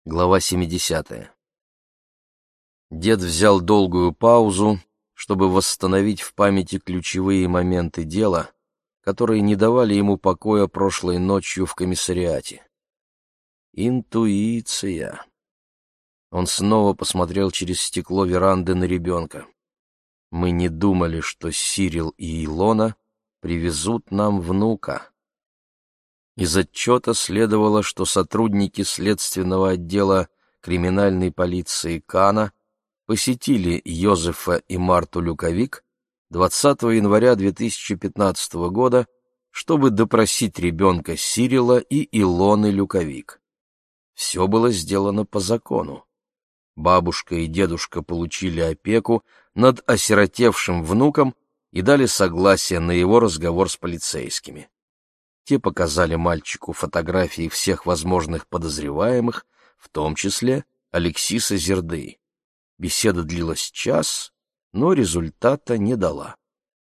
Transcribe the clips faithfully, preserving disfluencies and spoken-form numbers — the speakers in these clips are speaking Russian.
Глава семидесятая. Дед взял долгую паузу, чтобы восстановить в памяти ключевые моменты дела, которые не давали ему покоя прошлой ночью в комиссариате. Интуиция. Он снова посмотрел через стекло веранды на ребенка. Мы не думали, что Сирил и Илона привезут нам внука. Из отчета следовало, что сотрудники следственного отдела криминальной полиции Кана посетили Йозефа и Марту Люковик двадцатого января две тысячи пятнадцатого года, чтобы допросить ребенка Сирила и Илоны Люковик. Все было сделано по закону. Бабушка и дедушка получили опеку над осиротевшим внуком и дали согласие на его разговор с полицейскими. Те показали мальчику фотографии всех возможных подозреваемых, в том числе Алексиса Зерды. Беседа длилась час, но результата не дала.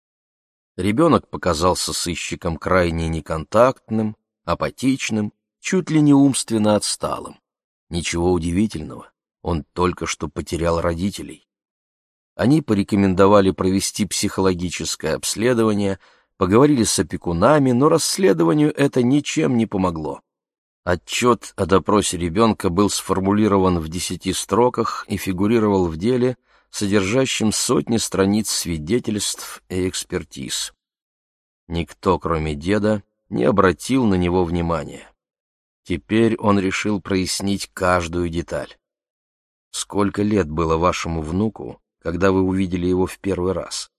Ребенок показался сыщикам крайне неконтактным, апатичным, чуть ли не умственно отсталым. Ничего удивительного, он только что потерял родителей. Они порекомендовали провести психологическое обследование, поговорили с опекунами, но расследованию это ничем не помогло. Отчет о допросе ребенка был сформулирован в десяти строках и фигурировал в деле, содержащем сотни страниц свидетельств и экспертиз. Никто, кроме деда, не обратил на него внимания. Теперь он решил прояснить каждую деталь. «Сколько лет было вашему внуку, когда вы увидели его в первый раз?»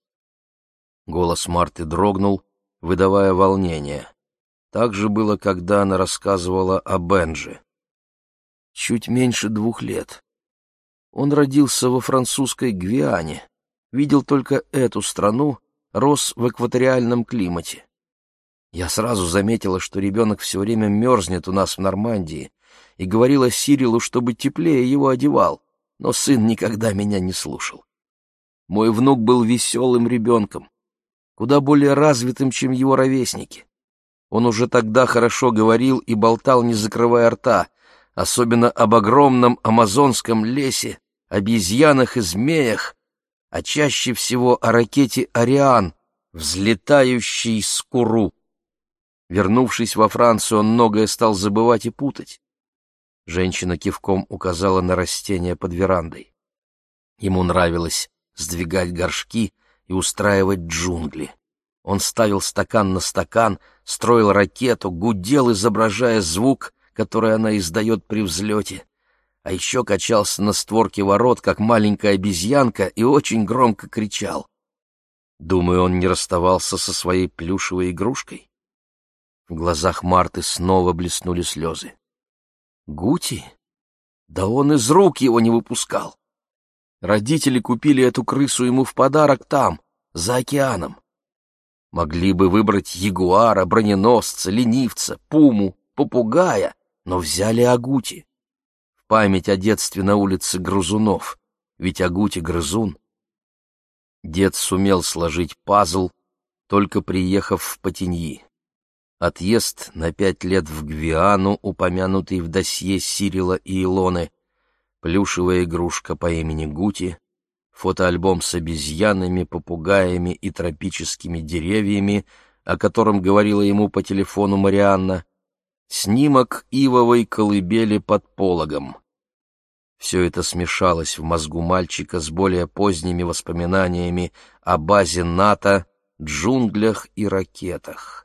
Голос Марты дрогнул, выдавая волнение. Так же было, когда она рассказывала о Бенджи. Чуть меньше двух лет. Он родился во французской Гвиане, видел только эту страну, рос в экваториальном климате. Я сразу заметила, что ребенок все время мерзнет у нас в Нормандии, и говорила Сирилу, чтобы теплее его одевал, но сын никогда меня не слушал. Мой внук был веселым ребенком, куда более развитым, чем его ровесники. Он уже тогда хорошо говорил и болтал, не закрывая рта, особенно об огромном амазонском лесе, обезьянах и змеях, а чаще всего о ракете «Ариан», взлетающей с Куру. Вернувшись во Францию, он многое стал забывать и путать. Женщина кивком указала на растения под верандой. Ему нравилось сдвигать горшки и устраивать джунгли. Он ставил стакан на стакан, строил ракету, гудел, изображая звук, который она издает при взлете, а еще качался на створке ворот, как маленькая обезьянка, и очень громко кричал. Думаю, он не расставался со своей плюшевой игрушкой. В глазах Марты снова блеснули слезы. Гути? Да он из рук его не выпускал. Родители купили эту крысу ему в подарок там, за океаном. Могли бы выбрать ягуара, броненосца, ленивца, пуму, попугая, но взяли агути. В память о детстве на улице грызунов, ведь агути грызун. Дед сумел сложить пазл, только приехав в Потиньи. Отъезд на пять лет в Гвиану, упомянутый в досье Сирила и Илоны, плюшевая игрушка по имени Гути, фотоальбом с обезьянами, попугаями и тропическими деревьями, о котором говорила ему по телефону Марианна, снимок ивовой колыбели под пологом. Все это смешалось в мозгу мальчика с более поздними воспоминаниями о базе НАТО, джунглях и ракетах.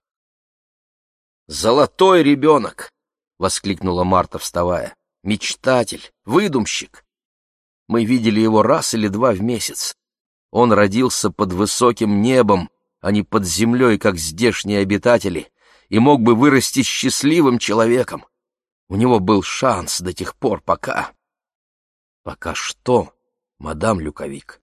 «Золотой ребенок!» — воскликнула Марта, вставая. «Мечтатель, выдумщик! Мы видели его раз или два в месяц. Он родился под высоким небом, а не под землей, как здешние обитатели, и мог бы вырасти счастливым человеком. У него был шанс до тех пор, пока...» «Пока что, мадам Люковик?»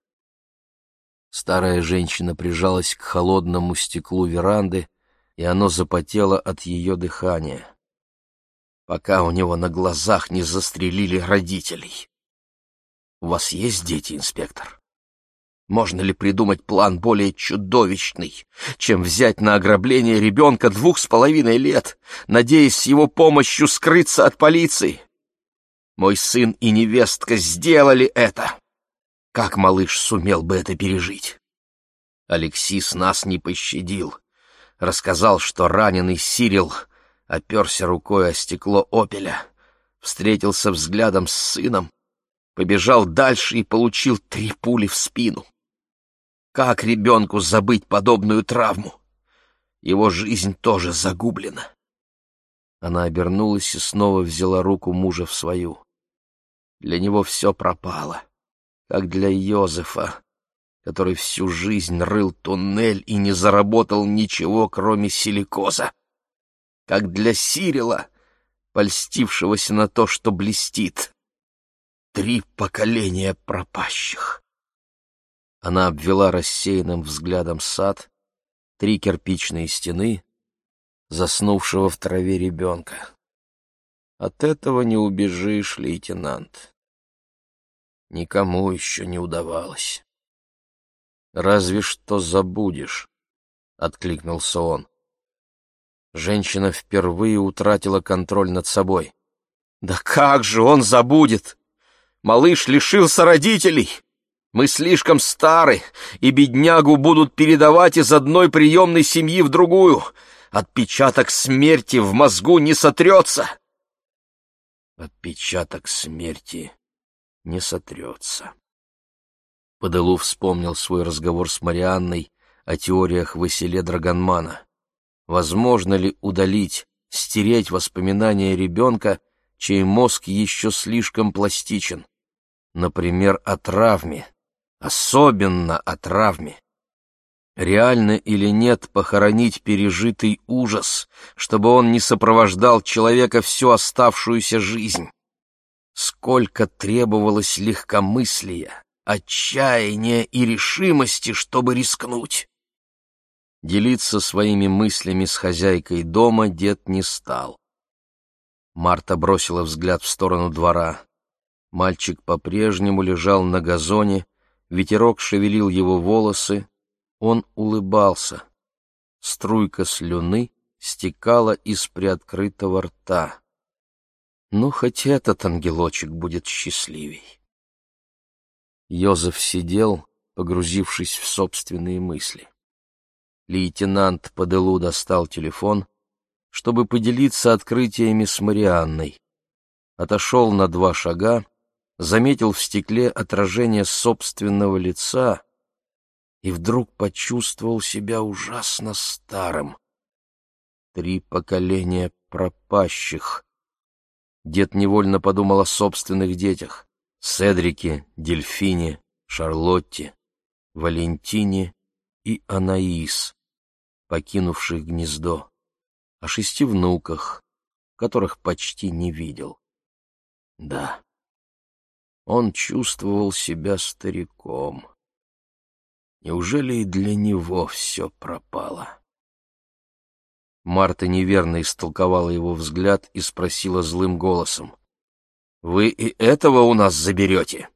Старая женщина прижалась к холодному стеклу веранды, и оно запотело от ее дыхания. «Пока у него на глазах не застрелили родителей. У вас есть дети, инспектор? Можно ли придумать план более чудовищный, чем взять на ограбление ребенка двух с половиной лет, надеясь с его помощью скрыться от полиции?» Мой сын и невестка сделали это. Как малыш сумел бы это пережить? Алексис нас не пощадил. Рассказал, что раненый Сирил оперся рукой о стекло «Опеля», встретился взглядом с сыном, побежал дальше и получил три пули в спину. Как ребенку забыть подобную травму? Его жизнь тоже загублена. Она обернулась и снова взяла руку мужа в свою. Для него все пропало, как для Йозефа, который всю жизнь рыл туннель и не заработал ничего, кроме силикоза, как для Сирила, польстившегося на то, что блестит. Три поколения пропащих. Она обвела рассеянным взглядом сад, три кирпичные стены, заснувшего в траве ребенка. От этого не убежишь, лейтенант. Никому еще не удавалось. «Разве что забудешь», — откликнулся он. Женщина впервые утратила контроль над собой. «Да как же он забудет? Малыш лишился родителей. Мы слишком стары, и беднягу будут передавать из одной приемной семьи в другую. Отпечаток смерти в мозгу не сотрется». Отпечаток смерти не сотрется. Паделу вспомнил свой разговор с Марианной о теориях Василе Драгонмана. Возможно ли удалить, стереть воспоминания ребенка, чей мозг еще слишком пластичен? Например, о травме, особенно о травме. Реально или нет похоронить пережитый ужас, чтобы он не сопровождал человека всю оставшуюся жизнь? Сколько требовалось легкомыслия, отчаяния и решимости, чтобы рискнуть. Делиться своими мыслями с хозяйкой дома дед не стал. Марта бросила взгляд в сторону двора. Мальчик по-прежнему лежал на газоне, ветерок шевелил его волосы, он улыбался. Струйка слюны стекала из приоткрытого рта. Ну, хоть этот ангелочек будет счастливей. Йозеф сидел, погрузившись в собственные мысли. Лейтенант Паделу достал телефон, чтобы поделиться открытиями с Марианной. Отошел на два шага, заметил в стекле отражение собственного лица и вдруг почувствовал себя ужасно старым. Три поколения пропащих. Дед невольно подумал о собственных детях: Седрике, Дельфине, Шарлотте, Валентине и Анаис, покинувших гнездо, о шести внуках, которых почти не видел. Да, он чувствовал себя стариком. Неужели и для него все пропало? Марта неверно истолковала его взгляд и спросила злым голосом: «Вы и этого у нас заберете?»